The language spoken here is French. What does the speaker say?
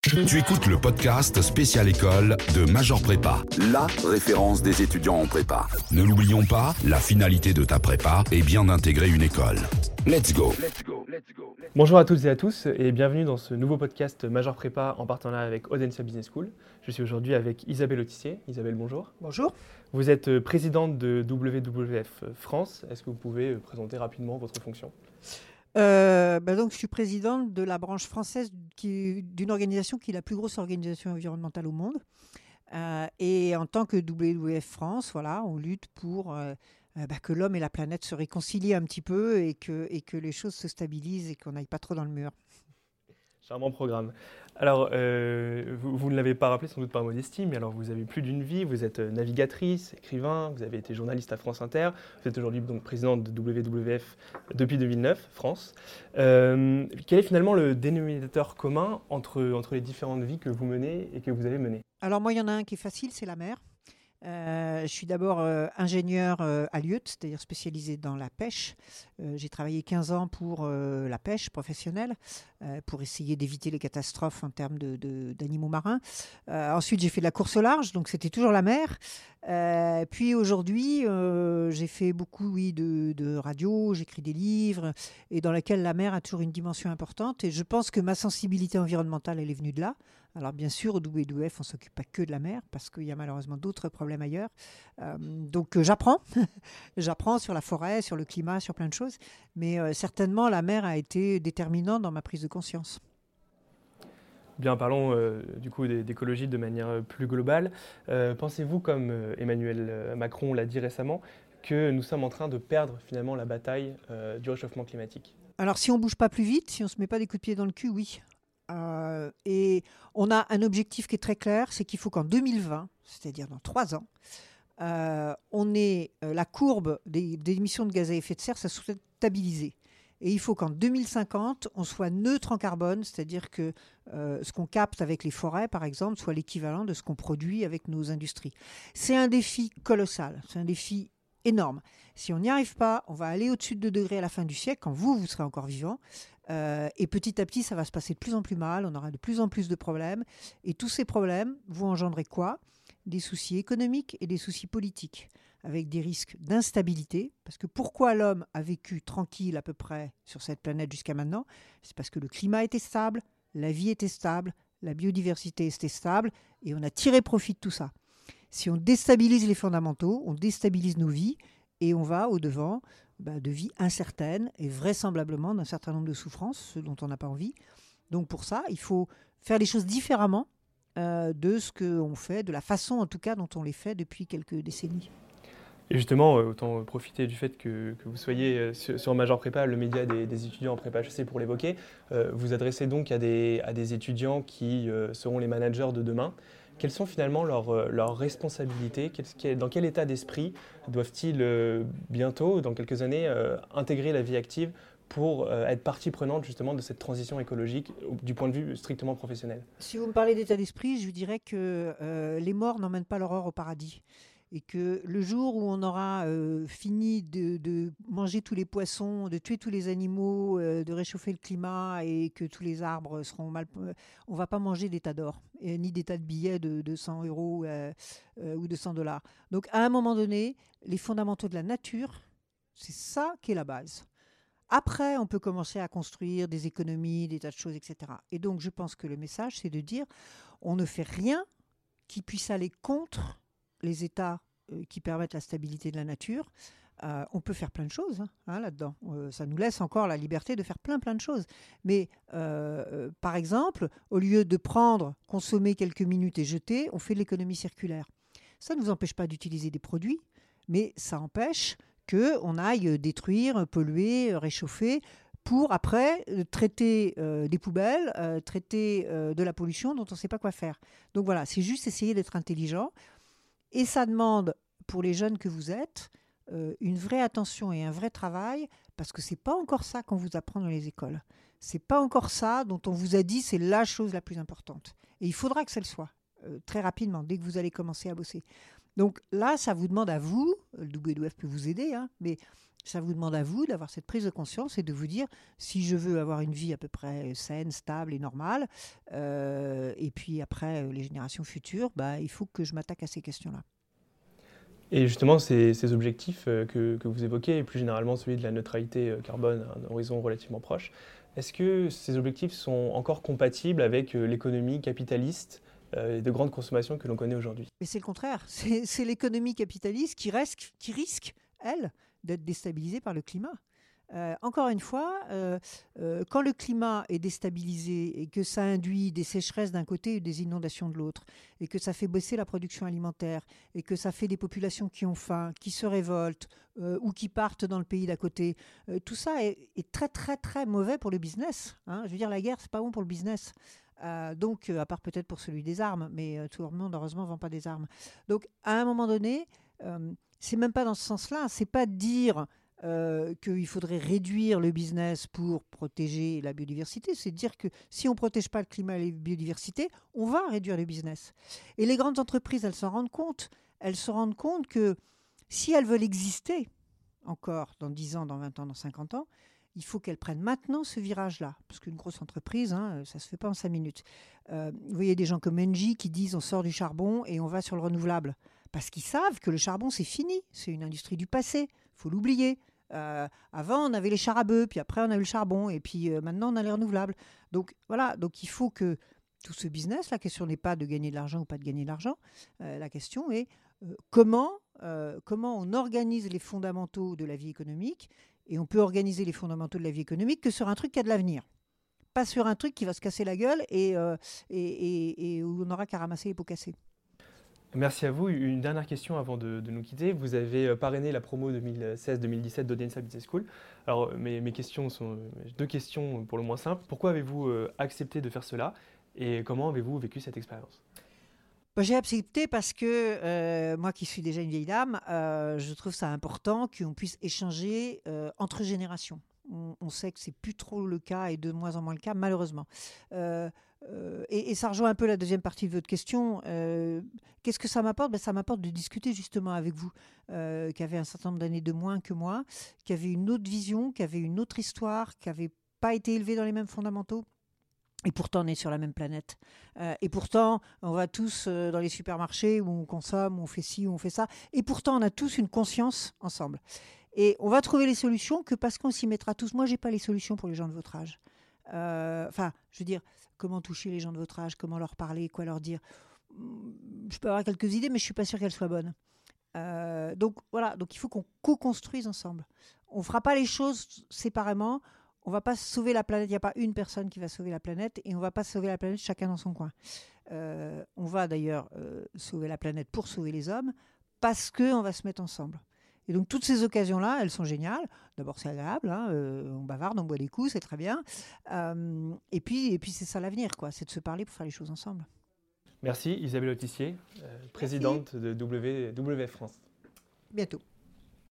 Tu écoutes le podcast Spécial École de Major Prépa, la référence des étudiants en prépa. Ne l'oublions pas, la finalité de ta prépa est bien d'intégrer une école. Let's go. Bonjour à toutes et à tous et bienvenue dans ce nouveau podcast Major Prépa en partenariat avec Audencia Business School. Je suis aujourd'hui avec Isabelle Autissier. Isabelle, bonjour. Bonjour. Vous êtes présidente de WWF France. Est-ce que vous pouvez présenter rapidement votre fonction ? Donc, je suis présidente de la branche française d'une organisation qui est la plus grosse organisation environnementale au monde. Et en tant que WWF France, voilà, on lutte pour que l'homme et la planète se réconcilient un petit peu et que les choses se stabilisent et qu'on n'aille pas trop dans le mur. Charmant programme. Alors, vous ne l'avez pas rappelé sans doute par modestie, mais alors vous avez plus d'une vie, vous êtes navigatrice, écrivain, vous avez été journaliste à France Inter, vous êtes aujourd'hui donc présidente de WWF depuis 2009, France. Quel est finalement le dénominateur commun entre les différentes vies que vous menez et que vous avez menées ? Alors moi, il y en a un qui est facile, c'est la mer. Je suis d'abord ingénieur à Lieutte, c'est-à-dire spécialisé dans la pêche. J'ai travaillé 15 ans pour la pêche professionnelle, pour essayer d'éviter les catastrophes en termes d'animaux marins. Ensuite, j'ai fait de la course au large, donc c'était toujours la mer. Puis aujourd'hui, j'ai fait beaucoup de radio, j'écris des livres, et dans lesquels la mer a toujours une dimension importante. Et je pense que ma sensibilité environnementale, elle est venue de là. Alors bien sûr, au WWF, on ne s'occupe pas que de la mer, parce qu'il y a malheureusement d'autres problèmes ailleurs. Donc j'apprends. J'apprends sur la forêt, sur le climat, sur plein de choses. Mais certainement, la mer a été déterminante dans ma prise de conscience. Bien, parlons du coup d'écologie de manière plus globale. Pensez-vous, comme Emmanuel Macron l'a dit récemment, que nous sommes en train de perdre finalement la bataille du réchauffement climatique ? Alors si on ne bouge pas plus vite, si on ne se met pas des coups de pied dans le cul, oui. Et on a un objectif qui est très clair, c'est qu'il faut qu'en 2020, c'est-à-dire dans 3 ans, on ait la courbe des émissions de gaz à effet de serre, ça soit stabilisé. Et il faut qu'en 2050, on soit neutre en carbone, c'est-à-dire que ce qu'on capte avec les forêts, par exemple, soit l'équivalent de ce qu'on produit avec nos industries. C'est un défi colossal, c'est un défi énorme. Si on n'y arrive pas, on va aller au-dessus de 2 degrés à la fin du siècle, quand vous serez encore vivant. Et petit à petit, ça va se passer de plus en plus mal, on aura de plus en plus de problèmes. Et tous ces problèmes vont engendrer quoi ? Des soucis économiques et des soucis politiques, avec des risques d'instabilité. Parce que pourquoi l'homme a vécu tranquille à peu près sur cette planète jusqu'à maintenant ? C'est parce que le climat était stable, la vie était stable, la biodiversité était stable, et on a tiré profit de tout ça. Si on déstabilise les fondamentaux, on déstabilise nos vies, et on va au-devant de vies incertaines et vraisemblablement d'un certain nombre de souffrances, ce dont on n'a pas envie. Donc pour ça, il faut faire les choses différemment de ce qu'on fait, de la façon en tout cas dont on les fait depuis quelques décennies. Et justement, autant profiter du fait que vous soyez sur Major Prépa, le média des étudiants en prépa HEC pour l'évoquer. Vous adressez donc à des étudiants qui seront les managers de demain. Quelles sont finalement leurs responsabilités ? Dans quel état d'esprit doivent-ils bientôt, dans quelques années, intégrer la vie active pour être partie prenante justement de cette transition écologique du point de vue strictement professionnel ? Si vous me parlez d'état d'esprit, je vous dirais que les morts n'emmènent pas l'aurore au paradis. Et que le jour où on aura fini de manger tous les poissons, de tuer tous les animaux, de réchauffer le climat et que tous les arbres seront on ne va pas manger des tas d'or, ni des tas de billets de 100 € ou de 100 $. Donc à un moment donné, les fondamentaux de la nature, c'est ça qui est la base. Après, on peut commencer à construire des économies, des tas de choses, etc. Et donc je pense que le message, c'est de dire on ne fait rien qui puisse aller contre les états qui permettent la stabilité de la nature. On peut faire plein de choses là-dedans. Ça nous laisse encore la liberté de faire plein de choses. Mais par exemple, au lieu de prendre, consommer quelques minutes et jeter, on fait de l'économie circulaire. Ça ne nous empêche pas d'utiliser des produits, mais ça empêche qu'on aille détruire, polluer, réchauffer, pour après traiter des poubelles, traiter de la pollution dont on ne sait pas quoi faire. Donc voilà, c'est juste essayer d'être intelligent. Et ça demande, pour les jeunes que vous êtes, une vraie attention et un vrai travail, parce que ce n'est pas encore ça qu'on vous apprend dans les écoles. Ce n'est pas encore ça dont on vous a dit c'est la chose la plus importante. Et il faudra que ça le soit, très rapidement, dès que vous allez commencer à bosser. Donc là, ça vous demande à vous, le WWF peut vous aider, mais ça vous demande à vous d'avoir cette prise de conscience et de vous dire, si je veux avoir une vie à peu près saine, stable et normale, et puis après les générations futures, il faut que je m'attaque à ces questions-là. Et justement, ces objectifs que vous évoquez, et plus généralement celui de la neutralité carbone à un horizon relativement proche, est-ce que ces objectifs sont encore compatibles avec l'économie capitaliste de grande consommation que l'on connaît aujourd'hui? Mais c'est le contraire. C'est l'économie capitaliste qui risque, elle, d'être déstabilisée par le climat. Encore une fois, quand le climat est déstabilisé et que ça induit des sécheresses d'un côté et des inondations de l'autre, et que ça fait baisser la production alimentaire, et que ça fait des populations qui ont faim, qui se révoltent ou qui partent dans le pays d'à côté, tout ça est très très très mauvais pour le business. Je veux dire, la guerre, c'est pas bon pour le business. Donc, à part peut-être pour celui des armes, mais tout le monde, heureusement, ne vend pas des armes. Donc, à un moment donné, c'est même pas dans ce sens-là. C'est pas de dire qu'il faudrait réduire le business pour protéger la biodiversité. C'est de dire que si on ne protège pas le climat et la biodiversité, on va réduire le business. Et les grandes entreprises, elles s'en rendent compte. Elles se rendent compte que si elles veulent exister encore dans 10 ans, dans 20 ans, dans 50 ans, il faut qu'elles prennent maintenant ce virage-là. Parce qu'une grosse entreprise, ça ne se fait pas en 5 minutes. Vous voyez des gens comme Engie qui disent on sort du charbon et on va sur le renouvelable. Parce qu'ils savent que le charbon, c'est fini. C'est une industrie du passé. Il faut l'oublier. Avant, on avait les chars à bœufs, puis après, on a eu le charbon, et puis maintenant, on a les renouvelables. Donc, voilà. Donc, il faut que tout ce business, la question n'est pas de gagner de l'argent ou pas de gagner de l'argent. La question est comment on organise les fondamentaux de la vie économique. Et on peut organiser les fondamentaux de la vie économique que sur un truc qui a de l'avenir. Pas sur un truc qui va se casser la gueule et où on n'aura qu'à ramasser les pots cassés. Merci à vous. Une dernière question avant de nous quitter. Vous avez parrainé la promo 2016-2017 d'Audienza Business School. Alors, mes questions sont 2 questions pour le moins simples. Pourquoi avez-vous accepté de faire cela et comment avez-vous vécu cette expérience ? J'ai accepté parce que moi qui suis déjà une vieille dame, je trouve ça important qu'on puisse échanger entre générations. On sait que c'est plus trop le cas et de moins en moins le cas, malheureusement. Et ça rejoint un peu la deuxième partie de votre question. Qu'est-ce que ça m'apporte ? Ça m'apporte de discuter justement avec vous, qui avez un certain nombre d'années de moins que moi, qui avez une autre vision, qui avez une autre histoire, qui n'avez pas été élevé dans les mêmes fondamentaux. Et pourtant, on est sur la même planète. Et pourtant, on va tous dans les supermarchés où on consomme, où on fait ci, où on fait ça. Et pourtant, on a tous une conscience ensemble. Et on va trouver les solutions que parce qu'on s'y mettra tous. Moi, je n'ai pas les solutions pour les gens de votre âge. Je veux dire, comment toucher les gens de votre âge, comment leur parler, quoi leur dire. Je peux avoir quelques idées, mais je ne suis pas sûre qu'elles soient bonnes. Donc, voilà. Donc, il faut qu'on co-construise ensemble. On ne fera pas les choses séparément. On ne va pas sauver la planète, il n'y a pas une personne qui va sauver la planète et on ne va pas sauver la planète chacun dans son coin. On va d'ailleurs sauver la planète pour sauver les hommes parce qu'on va se mettre ensemble. Et donc toutes ces occasions-là, elles sont géniales. D'abord c'est agréable, on bavarde, on boit des coups, c'est très bien. Et puis c'est ça l'avenir, quoi, c'est de se parler pour faire les choses ensemble. Merci Isabelle Autissier, présidente de WWF France. Bientôt.